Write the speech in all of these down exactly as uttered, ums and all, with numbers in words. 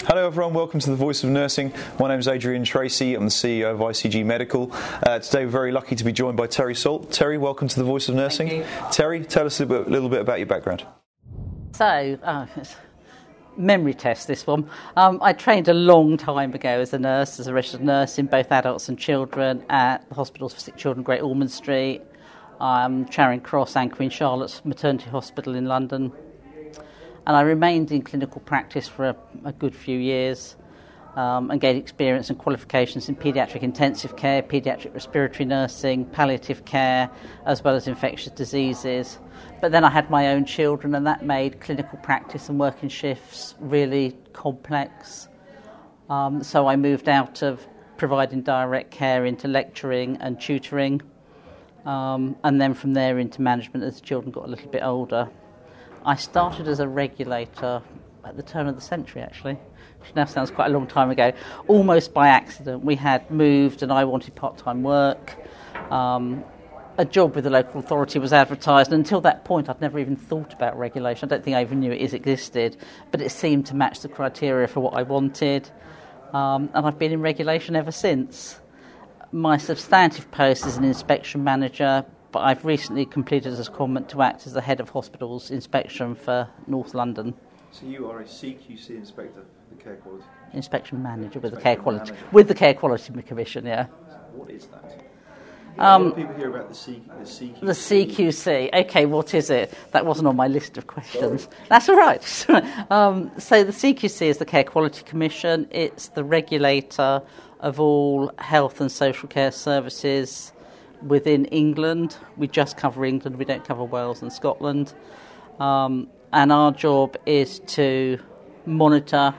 Hello everyone, welcome to the Voice of Nursing. My name is Adrian Tracy, I'm the C E O of I C G Medical. Uh, today we're very lucky to be joined by Terry Salt. Terry, welcome to the Voice of Nursing. Thank you. Terry, tell us a little bit, little bit about your background. So, uh, memory test this one. Um, I trained a long time ago as a nurse, as a registered nurse in both adults and children at the Hospitals for Sick Children, Great Ormond Street, um, Charing Cross and Queen Charlotte's Maternity Hospital in London. And I remained in clinical practice for a, a good few years um, and gained experience and qualifications in paediatric intensive care, paediatric respiratory nursing, palliative care, as well as infectious diseases. But then I had my own children, and that made clinical practice and working shifts really complex. Um, so I moved out of providing direct care into lecturing and tutoring, um, and then from there into management as the children got a little bit older. I started as a regulator at the turn of the century, actually, which now sounds quite a long time ago, almost by accident. We had moved and I wanted part-time work. Um, a job with the local authority was advertised, and until that point I'd never even thought about regulation. I don't think I even knew it existed, but it seemed to match the criteria for what I wanted, um, and I've been in regulation ever since. My substantive post is an inspection manager, but I've recently completed as a secondment to act as the head of hospitals inspection for North London. So you are a C Q C inspector for the Care Quality Commission? Inspection manager with Inspection the Care Quality manager. with the Care Quality Commission, yeah. What is that? Um, a lot of people hear about the, C, the C Q C. The C Q C. Okay, what is it? That wasn't on my list of questions. Sorry. That's all right. um, so the C Q C is the Care Quality Commission. It's the regulator of all health and social care services within England. We just cover England, we don't cover Wales and Scotland. Um, and our job is to monitor,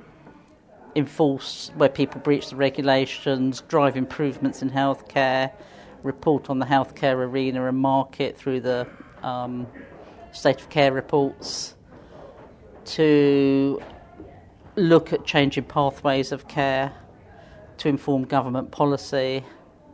enforce where people breach the regulations, drive improvements in healthcare, report on the healthcare arena and market through the um, state of care reports, to look at changing pathways of care, to inform government policy,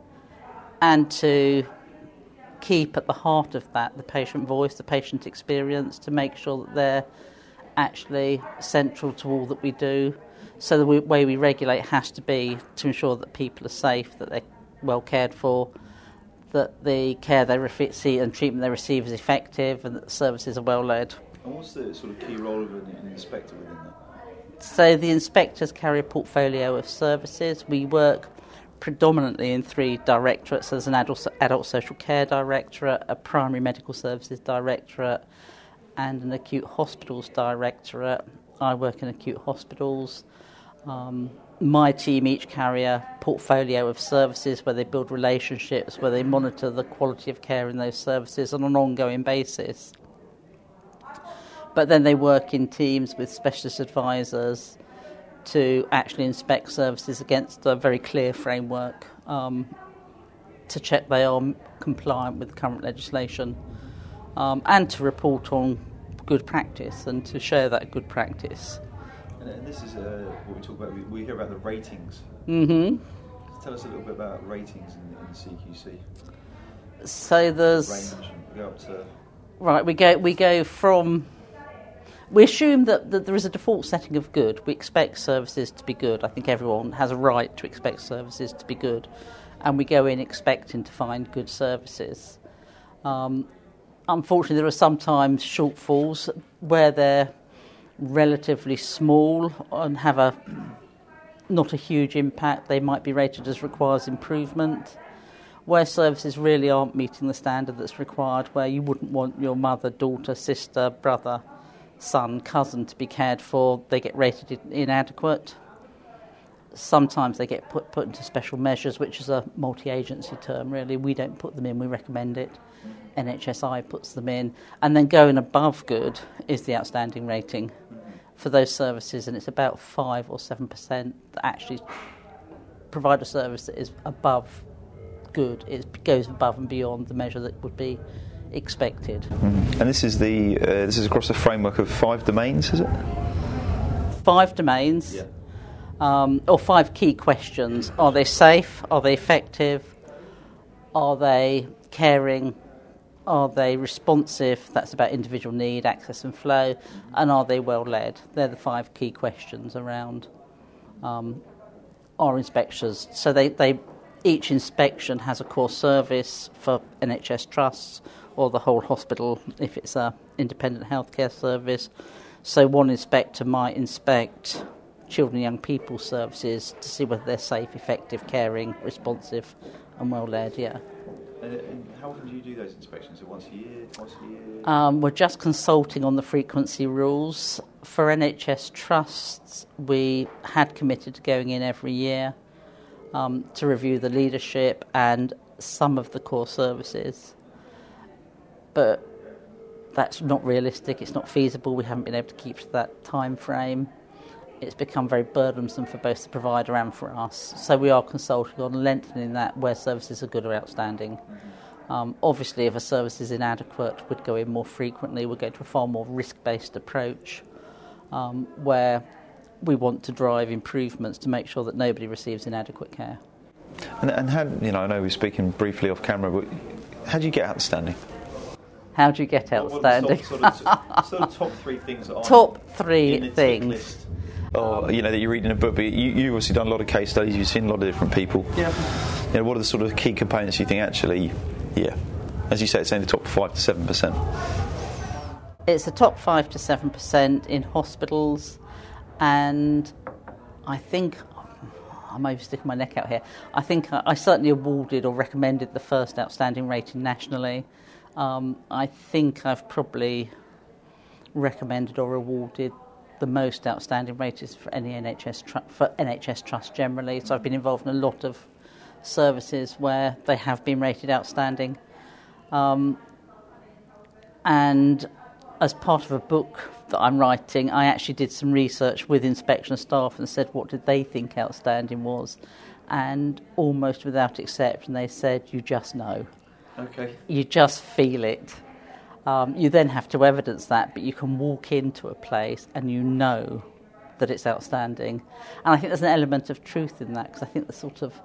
and to keep at the heart of that the patient voice, the patient experience, to make sure that they're actually central to all that we do. So the way we regulate has to be to ensure that people are safe, that they're well cared for, that the care they receive and treatment they receive is effective, and that the services are well led. And what's the sort of key role of an, an inspector within that? So the inspectors carry a portfolio of services. We work predominantly in three directorates. There's an adult, adult social care directorate, a primary medical services directorate, and an acute hospitals directorate. I work in acute hospitals. Um, my team each carry a portfolio of services where they build relationships, where they monitor the quality of care in those services on an ongoing basis. But then they work in teams with specialist advisors to actually inspect services against a very clear framework, um, to check they are compliant with current legislation, um, and to report on good practice and to share that good practice. And, and this is uh, what we talk about. We, we hear about the ratings. Mm-hmm. Tell us a little bit about ratings in, in the C Q C. So there's range. We go up to right. We go. We go from. We assume that, that there is a default setting of good. We expect services to be good. I think everyone has a right to expect services to be good. And we go in expecting to find good services. Um, unfortunately, there are sometimes shortfalls where they're relatively small and have a not a huge impact. They might be rated as requires improvement. Where services really aren't meeting the standard that's required, where you wouldn't want your mother, daughter, sister, brother, son, cousin to be cared for, they get rated inadequate. Sometimes they get put, put into special measures, which is a multi-agency term, really. We don't put them in, we recommend it. N H S I puts them in. And then going above good is the outstanding rating for those services, and it's about five or seven percent that actually provide a service that is above good. It goes above and beyond the measure that would be expected. Mm-hmm. And this is the uh, this is across the framework of five domains, is it? Five domains, yeah. um, or five key questions. Are they safe? Are they effective? Are they caring? Are they responsive? That's about individual need, access and flow. And are they well led? They're the five key questions around um, our inspections. So they, they each inspection has a core service for N H S trusts or the whole hospital if it's an independent healthcare service. So one inspector might inspect children and young people services to see whether they're safe, effective, caring, responsive and well led, yeah. And, and how often do you do those inspections? Once a year, twice a year? Um, we're just consulting on the frequency rules. For N H S trusts, we had committed to going in every year um, to review the leadership and some of the core services. But that's not realistic, it's not feasible, we haven't been able to keep to that time frame. It's become very burdensome for both the provider and for us. So we are consulting on lengthening that where services are good or outstanding. Um, obviously, if a service is inadequate, we'd go in more frequently. We'd go to a far more risk-based approach um, where we want to drive improvements to make sure that nobody receives inadequate care. And, and how, you know, I know we're speaking briefly off camera, but how do you get outstanding? How do you get outstanding? What are the sort of, sort of top three things that are top three things. Or, you know, that you read in a book, but you, you've obviously done a lot of case studies, you've seen a lot of different people. Yeah. You know, what are the sort of key components you think actually, yeah, as you say, it's only the top five to seven percent? It's the top five to seven percent in hospitals, and I think, I may be sticking my neck out here, I think I, I certainly awarded or recommended the first outstanding rating nationally. Um, I think I've probably recommended or awarded the most outstanding ratings for any N H S tr- for N H S trust generally. So I've been involved in a lot of services where they have been rated outstanding. Um, and as part of a book that I'm writing, I actually did some research with inspection staff and said what did they think outstanding was. And almost without exception, they said, you just know. Okay. You just feel it. Um, you then have to evidence that, but you can walk into a place and you know that it's outstanding. And I think there's an element of truth in that, because I think the sort of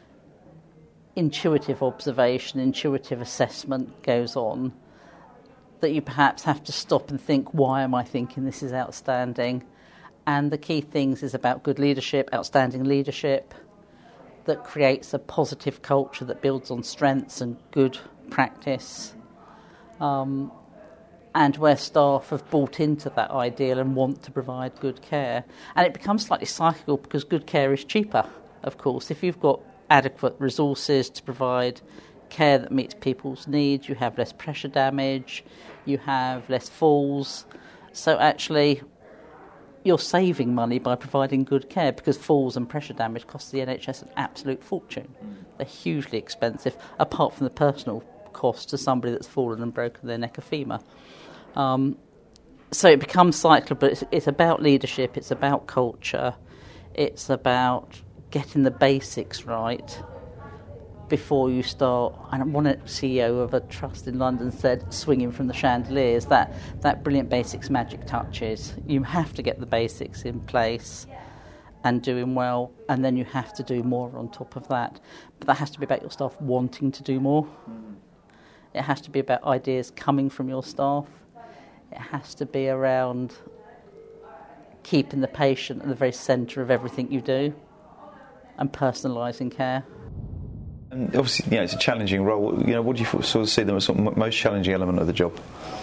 intuitive observation, intuitive assessment goes on, that you perhaps have to stop and think, why am I thinking this is outstanding? And the key things is about good leadership, outstanding leadership, that creates a positive culture that builds on strengths and good practice. Um, and where staff have bought into that ideal and want to provide good care. And it becomes slightly cyclical because good care is cheaper, of course. If you've got adequate resources to provide care that meets people's needs, you have less pressure damage, you have less falls. So actually, you're saving money by providing good care, because falls and pressure damage cost the N H S an absolute fortune. They're hugely expensive, apart from the personal cost to somebody that's fallen and broken their neck or femur. Um, so it becomes cyclical, but it's, it's about leadership, it's about culture, it's about getting the basics right before you start. And one C E O of a trust in London said, swinging from the chandeliers, that, that brilliant basics magic touches. You have to get the basics in place and doing well, and then you have to do more on top of that. But that has to be about your staff wanting to do more. Mm. It has to be about ideas coming from your staff. It has to be around keeping the patient at the very centre of everything you do and personalising care. And obviously, you know, it's a challenging role. You know, what do you sort of see them as the most challenging element of the job?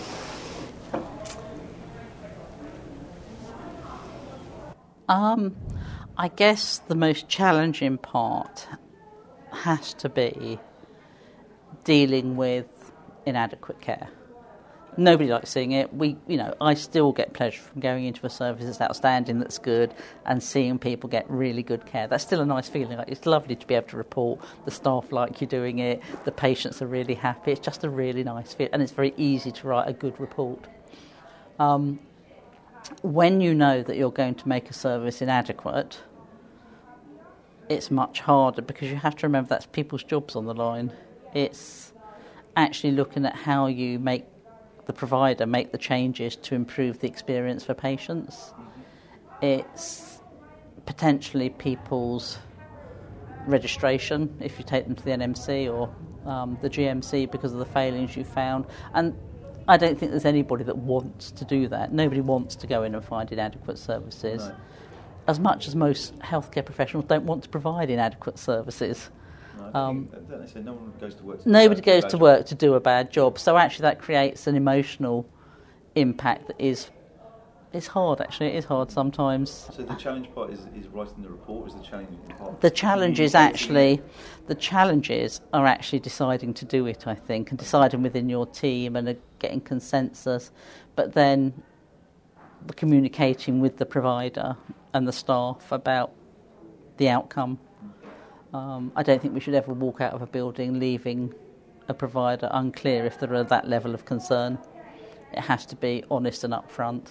Um, I guess the most challenging part has to be dealing with inadequate care. Nobody likes seeing it. We, you know, I still get pleasure from going into a service that's outstanding, that's good, and seeing people get really good care. That's still a nice feeling. Like, it's lovely to be able to report the staff like you're doing it, the patients are really happy. It's just a really nice feeling, and it's very easy to write a good report. Um, when you know that you're going to make a service inadequate, it's much harder, because you have to remember that's people's jobs on the line. It's actually looking at how you make the provider make the changes to improve the experience for patients. It's potentially people's registration if you take them to the N M C or um, the G M C because of the failings you found. And I don't think there's anybody that wants to do that. Nobody wants to go in and find inadequate services. No. As much as most healthcare professionals don't want to provide inadequate services. No, um, don't they say no one goes to work to nobody do goes to work to do a bad job. So actually that creates an emotional impact that is It's hard, actually. It is hard sometimes. So the challenge part is, is writing the report. Is the challenge part? The challenge is actually, the challenges are actually deciding to do it, I think, and deciding within your team and uh, getting consensus. But then the communicating with the provider and the staff about the outcome. Um, I don't think we should ever walk out of a building leaving a provider unclear if there are that level of concern. It has to be honest and upfront.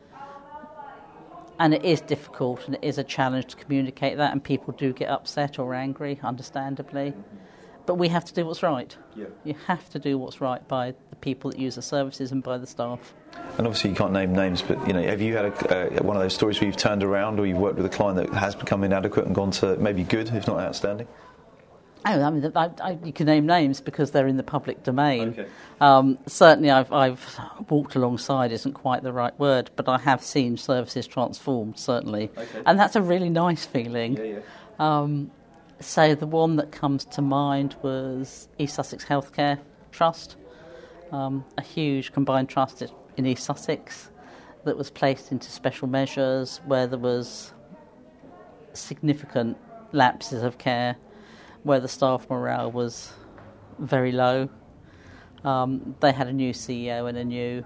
And it is difficult and it is a challenge to communicate that, and people do get upset or angry, understandably. But we have to do what's right. Yeah. You have to do what's right by the people that use the services and by the staff. And obviously you can't name names, but you know, have you had a, uh, one of those stories where you've turned around or you've worked with a client that has become inadequate and gone to maybe good, if not outstanding? Oh, I mean, I, I, you can name names because they're in the public domain. Okay. Um, certainly, I've, I've walked alongside isn't quite the right word, but I have seen services transformed, certainly. Okay. And that's a really nice feeling. Yeah, yeah. Um, so the one that comes to mind was East Sussex Healthcare Trust, um, a huge combined trust in East Sussex that was placed into special measures where there was significant lapses of care, where the staff morale was very low. Um, they had a new C E O and a new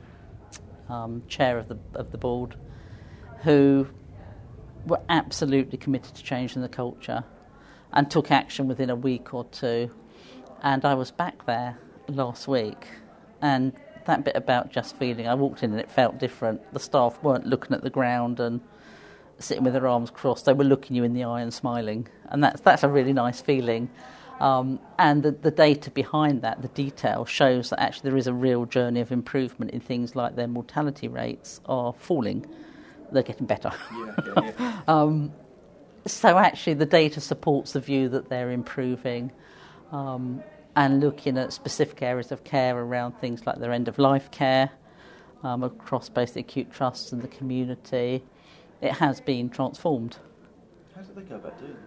um, chair of the of the board who were absolutely committed to changing the culture and took action within a week or two. And I was back there last week, and that bit about just feeling, I walked in and it felt different. The staff weren't looking at the ground and sitting with their arms crossed. They were looking you in the eye and smiling, and that's that's a really nice feeling. Um, and the, the data behind that, the detail, shows that actually there is a real journey of improvement in things like their mortality rates are falling. They're getting better. Yeah, yeah, yeah. um, so actually the data supports the view that they're improving, um, and looking at specific areas of care around things like their end-of-life care um, across both the acute trusts and the community. It has been transformed. How did they go about doing it?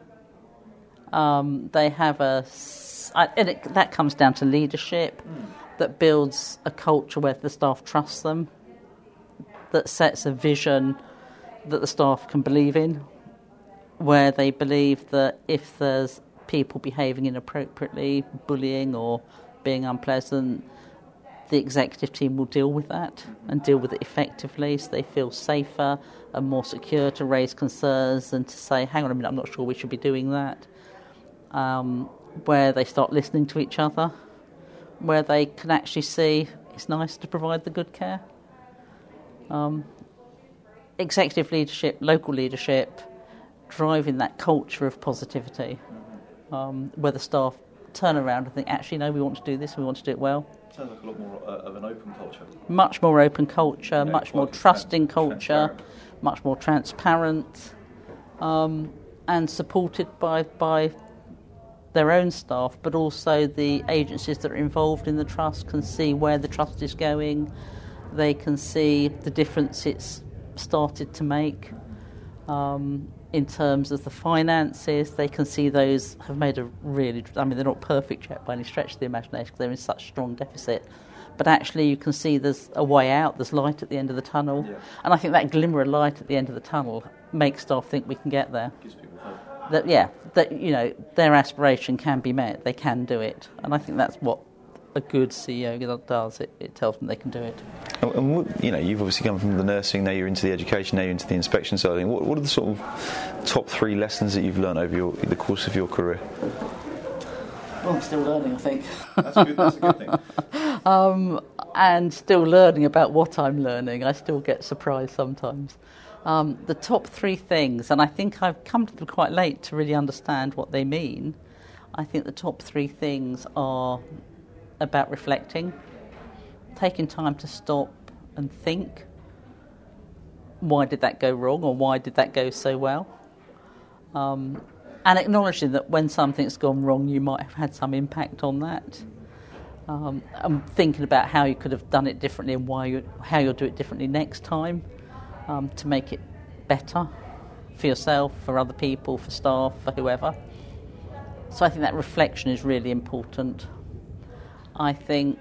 Um, they have a, and it, that comes down to leadership, mm. that builds a culture where the staff trust them, that sets a vision that the staff can believe in, where they believe that if there's people behaving inappropriately, bullying or being unpleasant, the executive team will deal with that and deal with it effectively, so they feel safer and more secure to raise concerns and to say, hang on a minute, I'm not sure we should be doing that. Um, where they start listening to each other, where they can actually see it's nice to provide the good care. Um, executive leadership, local leadership, driving that culture of positivity, um, where the staff turn around and think, actually, no, we want to do this, we want to do it well. Sounds like a lot more uh, of an open culture. Much more open culture, yeah, much more trusting culture, much more transparent, um, and supported by by their own staff, but also the agencies that are involved in the trust can see where the trust is going. They can see the difference it's started to make um, in terms of the finances. They can see those have made a really, I mean, they're not perfect yet by any stretch of the imagination because they're in such strong deficit. But actually you can see there's a way out, there's light at the end of the tunnel. Yeah. And I think that glimmer of light at the end of the tunnel makes staff think we can get there. Gives people hope. That, yeah, that, you know, their aspiration can be met, they can do it. And I think that's what a good C E O does, it, it tells them they can do it. And, and what, you know, you've obviously come from the nursing, now you're into the education, now you're into the inspection side of things. What, what are the sort of top three lessons that you've learned over your, the course of your career? Well, I'm still learning, I think. That's good, that's a good thing. um, and still learning about what I'm learning. I still get surprised sometimes. Um, the top three things, and I think I've come to them quite late to really understand what they mean. I think the top three things are about reflecting, taking time to stop and think, why did that go wrong or why did that go so well? Um, and acknowledging that when something's gone wrong, you might have had some impact on that. Um, and thinking about how you could have done it differently and why you, how you'll do it differently next time um, to make it better for yourself, for other people, for staff, for whoever. So I think that reflection is really important. I think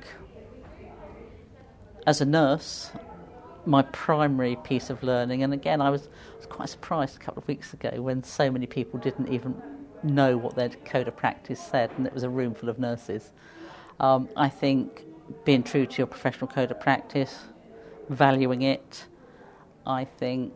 as a nurse, my primary piece of learning, and again I was, was quite surprised a couple of weeks ago when so many people didn't even know what their code of practice said, and it was a room full of nurses. Um, I think being true to your professional code of practice, valuing it, I think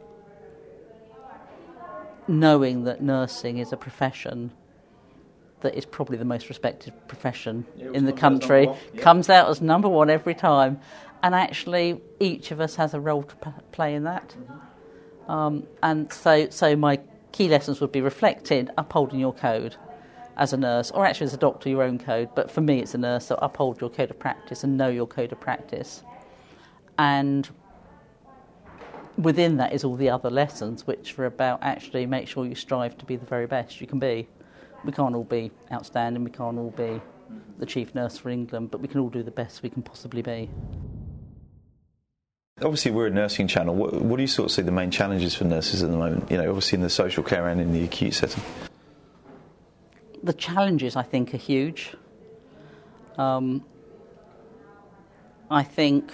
knowing that nursing is a profession that is probably the most respected profession yeah, in the country, yeah. comes out as number one every time, and actually each of us has a role to p- play in that. Mm-hmm. Um, and so, so my key lessons would be reflected, upholding your code as a nurse, or actually as a doctor, your own code, but for me it's a nurse, so uphold your code of practice and know your code of practice. And within that is all the other lessons, which are about actually make sure you strive to be the very best you can be. We can't all be outstanding, we can't all be the chief nurse for England, but we can all do the best we can possibly be. Obviously we're a nursing channel. What, what do you sort of see the main challenges for nurses at the moment, you know, obviously in the social care and in the acute setting? The challenges, I think, are huge. Um, I think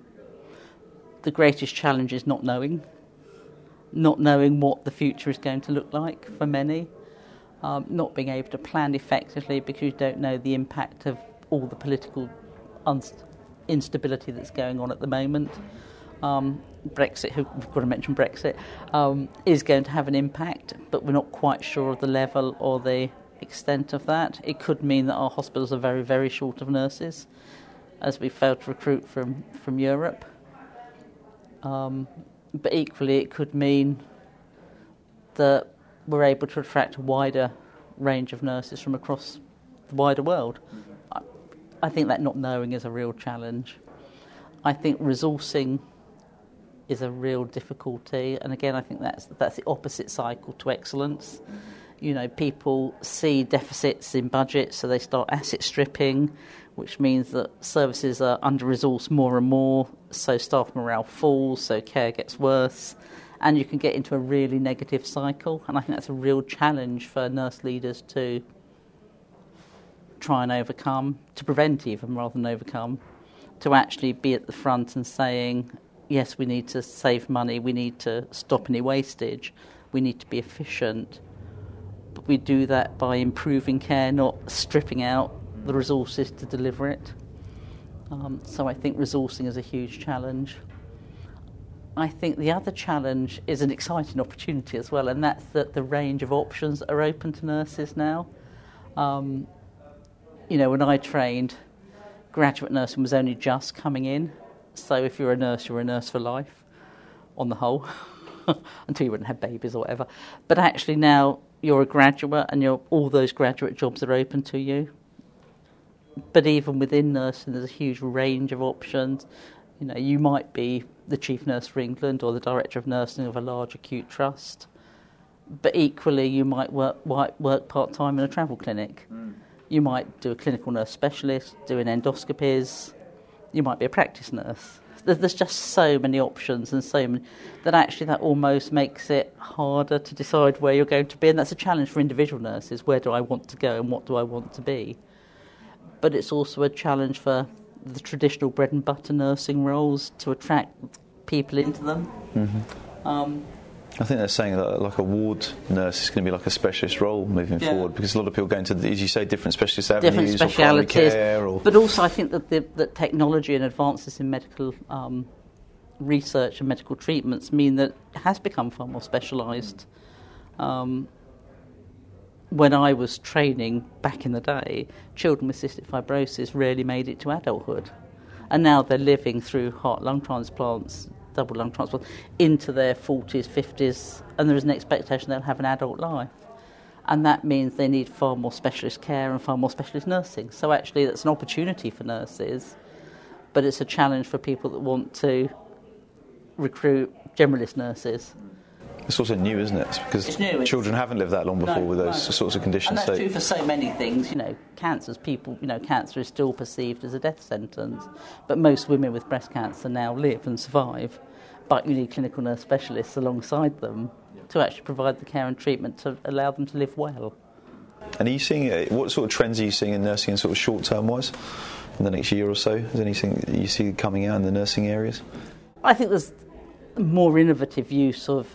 the greatest challenge is not knowing, not knowing what the future is going to look like for many, um, not being able to plan effectively because you don't know the impact of all the political unst- instability that's going on at the moment. Um, Brexit, we've got to mention Brexit, um, is going to have an impact, but we're not quite sure of the level or the extent of that. It could mean that our hospitals are very, very short of nurses, as we failed to recruit from, from Europe. Um, but equally, it could mean that we're able to attract a wider range of nurses from across the wider world. I, I think that not knowing is a real challenge. I think resourcing is a real difficulty, and again, I think that's that's the opposite cycle to excellence. You know, people see deficits in budgets, so they start asset stripping, which means that services are under-resourced more and more, so staff morale falls, so care gets worse, and you can get into a really negative cycle, and I think that's a real challenge for nurse leaders to try and overcome, to prevent even rather than overcome, to actually be at the front and saying, yes, we need to save money, we need to stop any wastage, we need to be efficient. But we do that by improving care, not stripping out the resources to deliver it. Um, so I think resourcing is a huge challenge. I think the other challenge is an exciting opportunity as well, and that's that the range of options that are open to nurses now. Um, you know, when I trained, graduate nursing was only just coming in. So if you're a nurse, you're a nurse for life, on the whole, until you wouldn't have babies or whatever. But actually now, you're a graduate and you're, all those graduate jobs are open to you. But even within nursing, there's a huge range of options. You know, you might be the chief nurse for England or the director of nursing of a large acute trust. But equally, you might work, work part-time in a travel clinic. Mm. You might do a clinical nurse specialist, doing endoscopies. You might be a practice nurse. There's just so many options and so many that actually that almost makes it harder to decide where you're going to be, and that's a challenge for individual nurses. Where do I want to go and what do I want to be? But it's also a challenge for the traditional bread and butter nursing roles to attract people into them. Mm-hmm. Um, I think they're saying that like a ward nurse is going to be like a specialist role moving yeah. forward, because a lot of people go into, as you say, different specialist avenues, different specialities, or primary care, or... But also I think that the that technology and advances in medical um, research and medical treatments mean that it has become far more specialised. Um, when I was training back in the day, children with cystic fibrosis rarely made it to adulthood, and now they're living through heart-lung transplants, double lung transplant, into their forties, fifties, and there is an expectation they'll have an adult life. And that means they need far more specialist care and far more specialist nursing. So actually that's an opportunity for nurses, but it's a challenge for people that want to recruit generalist nurses. It's also new, isn't it? It's because it's new, children it's, haven't lived that long before no, with those no. sorts of conditions. And that's so. true for so many things. You know, cancers, people, you know, cancer is still perceived as a death sentence, but most women with breast cancer now live and survive, but you need clinical nurse specialists alongside them to actually provide the care and treatment to allow them to live well. And are you seeing, uh, what sort of trends are you seeing in nursing in sort of short-term wise in the next year or so? Is there anything that you see coming out in the nursing areas? I think there's more innovative use of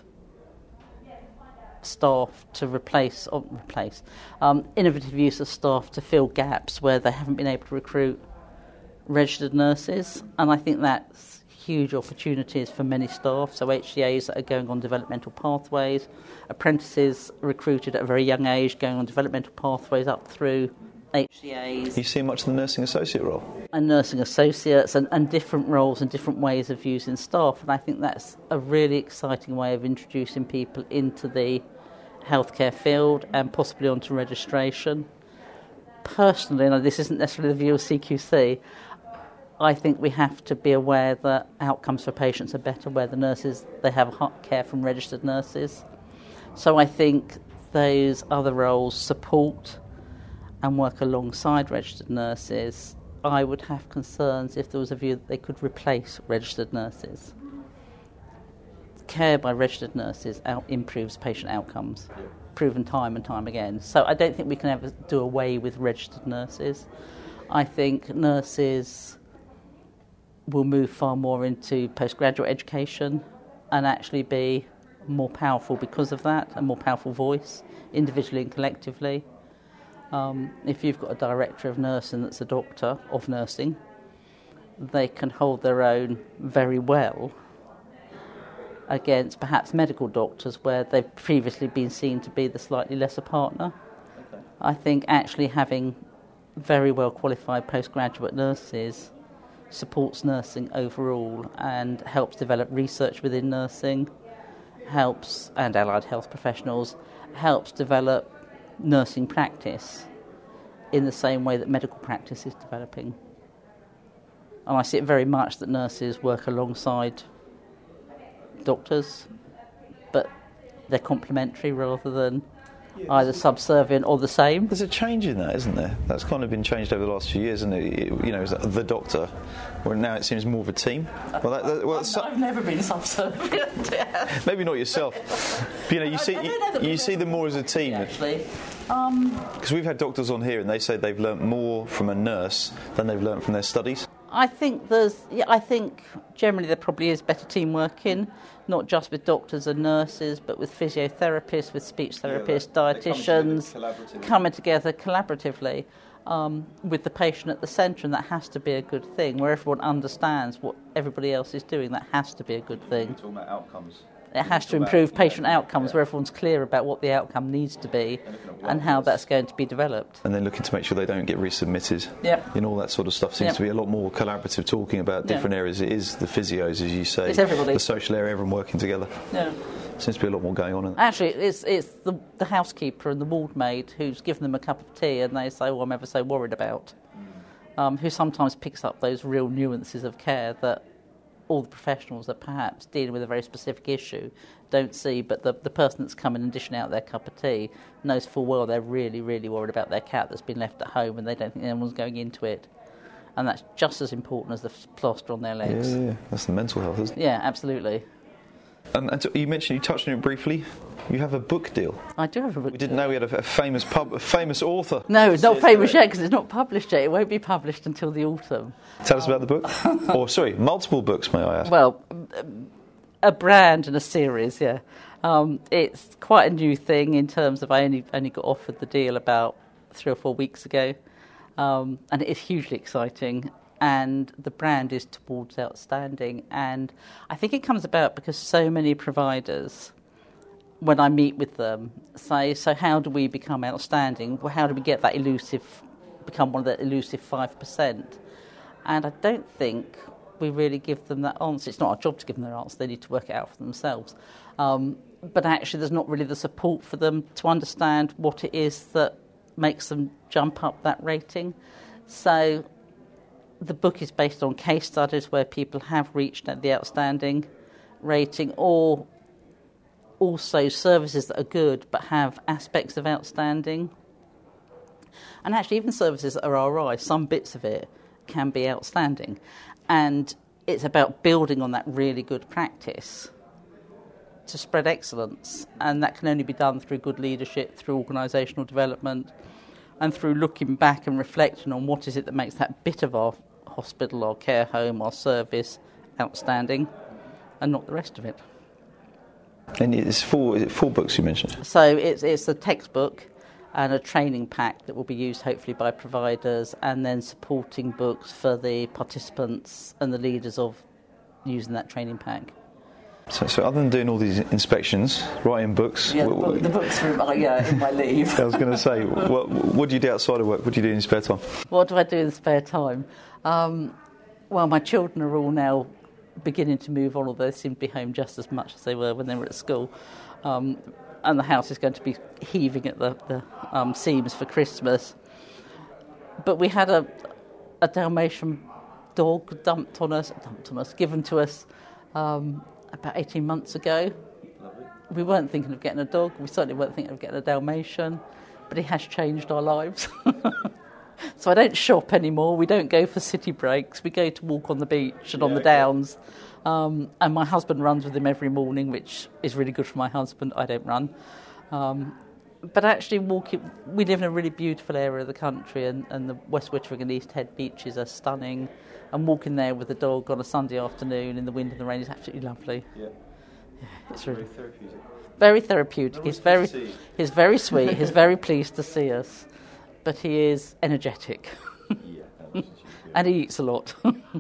staff to replace, or replace, um, innovative use of staff to fill gaps where they haven't been able to recruit registered nurses, and I think that's huge opportunities for many staff. So H C As that are going on developmental pathways, apprentices recruited at a very young age going on developmental pathways up through H C As. You see much of the nursing associate role? And nursing associates and, and different roles and different ways of using staff, and I think that's a really exciting way of introducing people into the healthcare field and possibly onto registration. Personally, and this isn't necessarily the view of C Q C, I think we have to be aware that outcomes for patients are better where the nurses, they have care from registered nurses. So I think those other roles support and work alongside registered nurses. I would have concerns if there was a view that they could replace registered nurses. Care by registered nurses out improves patient outcomes, yeah. proven time and time again. So I don't think we can ever do away with registered nurses. I think nurses will move far more into postgraduate education and actually be more powerful because of that, a more powerful voice, individually and collectively. Um, if you've got a director of nursing that's a doctor of nursing, they can hold their own very well against perhaps medical doctors where they've previously been seen to be the slightly lesser partner. Okay. I think actually having very well qualified postgraduate nurses supports nursing overall and helps develop research within nursing, helps, and allied health professionals, helps develop nursing practice in the same way that medical practice is developing. And I see it very much that nurses work alongside doctors, but they're complementary rather than yeah, either subservient or the same. There's a change in that, isn't there? That's kind of been changed over the last few years, isn't it? You know, the doctor, where now it seems more of a team. Well, that, that, well, I've, su- I've never been subservient. Maybe not yourself. But, you know, you see, you, you see them more as a team. Actually, because um, we've had doctors on here, and they say they've learnt more from a nurse than they've learnt from their studies. I think there's, yeah, I think generally there probably is better team working, not just with doctors and nurses, but with physiotherapists, with speech therapists, yeah, dietitians, coming, coming together collaboratively um, with the patient at the centre, and that has to be a good thing. Where everyone understands what everybody else is doing, that has to be a good thing. We're talking about outcomes. It has to improve patient outcomes where everyone's clear about what the outcome needs to be and how that's going to be developed. And then looking to make sure they don't get resubmitted. Yep. You know, all that sort of stuff seems yep. to be a lot more collaborative, talking about different yep. areas. It is the physios, as you say. It's everybody. The social area, everyone working together. Yeah. Seems to be a lot more going on. Actually, it's it's the, the housekeeper and the ward maid who's given them a cup of tea and they say, oh, I'm ever so worried about, mm. um, who sometimes picks up those real nuances of care that all the professionals that perhaps dealing with a very specific issue don't see, but the, the person that's coming and dishing out their cup of tea knows full well they're really, really worried about their cat that's been left at home and they don't think anyone's going into it. And that's just as important as the plaster on their legs. Yeah, yeah, yeah. That's the mental health, isn't it? Yeah, absolutely. Um, and so you mentioned, you touched on it briefly, you have a book deal. I do have a book deal. We didn't know we had a, a famous pub, a famous author. No, it's not famous yet because it's not published yet. It won't be published until the autumn. Tell us about the book. Or, sorry, multiple books, may I ask? Well, a brand and a series, yeah. Um, it's quite a new thing in terms of I only, only got offered the deal about three or four weeks ago. Um, and it is hugely exciting. And the brand is towards outstanding. And I think it comes about because so many providers, when I meet with them, say, so how do we become outstanding? Well, how do we get that elusive, become one of the elusive five percent? And I don't think we really give them that answer. It's not our job to give them their answer. They need to work it out for themselves. Um, but actually there's not really the support for them to understand what it is that makes them jump up that rating. So the book is based on case studies where people have reached the outstanding rating, or also services that are good but have aspects of outstanding. And actually even services that are all right, some bits of it can be outstanding. And it's about building on that really good practice to spread excellence. And that can only be done through good leadership, through organisational development, and through looking back and reflecting on what is it that makes that bit of our hospital or care home or service outstanding and not the rest of it. And it's four, is it four books you mentioned? So it's, it's a textbook and a training pack that will be used hopefully by providers, and then supporting books for the participants and the leaders of using that training pack. So, so other than doing all these inspections, writing books... Yeah, the, book, the books are in my, yeah, in my leave. I was going to say, what, what do you do outside of work? What do you do in your spare time? What do I do in spare time? Um, well, my children are all now beginning to move on, although they seem to be home just as much as they were when they were at school. Um, and the house is going to be heaving at the, the um, seams for Christmas. But we had a, a Dalmatian dog dumped on us, dumped on us, given to us um, about eighteen months ago. We weren't thinking of getting a dog. We certainly weren't thinking of getting a Dalmatian, but he has changed our lives. So I don't shop anymore. We don't go for city breaks. We go to walk on the beach and yeah, on the downs. Um, and my husband runs with him every morning, which is really good for my husband. I don't run. Um, but actually walking, we live in a really beautiful area of the country, and, and the West Wittering and East Head beaches are stunning. And walking there with the dog on a Sunday afternoon in the wind and the rain is absolutely lovely. Yeah, yeah it's really very therapeutic. Very therapeutic. He's very, he's very sweet. He's very pleased to see us. But he is energetic. Yeah, and he eats a lot.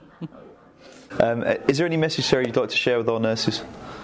um, is there any message, Sarah, you'd like to share with our nurses?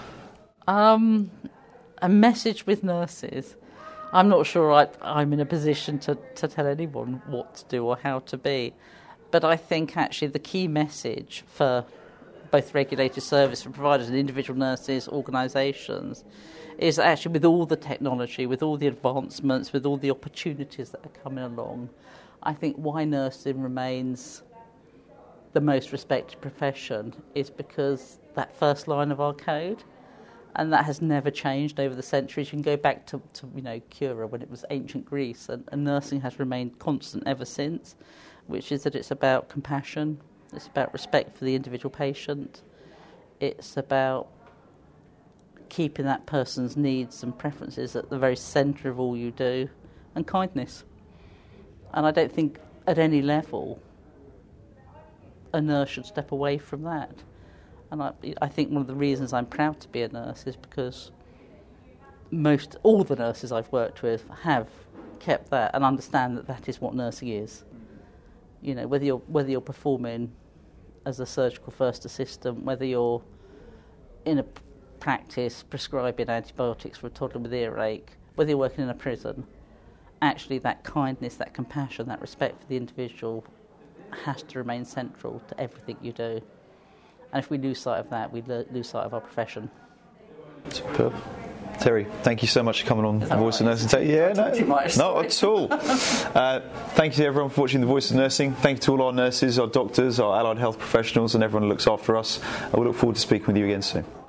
Um, a message with nurses? I'm not sure I, I'm in a position to, to tell anyone what to do or how to be. But I think actually the key message for both regulated service providers and individual nurses, organisations, is actually with all the technology, with all the advancements, with all the opportunities that are coming along, I think why nursing remains the most respected profession is because that first line of our code, and that has never changed over the centuries. You can go back to, to you know, Cura when it was ancient Greece, and, and nursing has remained constant ever since, which is that it's about compassion, it's about respect for the individual patient, it's about keeping that person's needs and preferences at the very centre of all you do, and kindness. And I don't think at any level a nurse should step away from that. And I, I think one of the reasons I'm proud to be a nurse is because most, all the nurses I've worked with have kept that and understand that that is what nursing is. You know, whether you're whether you're performing as a surgical first assistant, whether you're in a practice prescribing antibiotics for a toddler with earache, whether you're working in a prison, actually that kindness, that compassion, that respect for the individual has to remain central to everything you do. And if we lose sight of that, we lo- lose sight of our profession. Superb. Terry, thank you so much for coming on The Voice of Nursing. Yeah, no, not at all. uh, thank you to everyone for watching The Voice of Nursing. Thank you to all our nurses, our doctors, our allied health professionals, and everyone who looks after us. I will look forward to speaking with you again soon.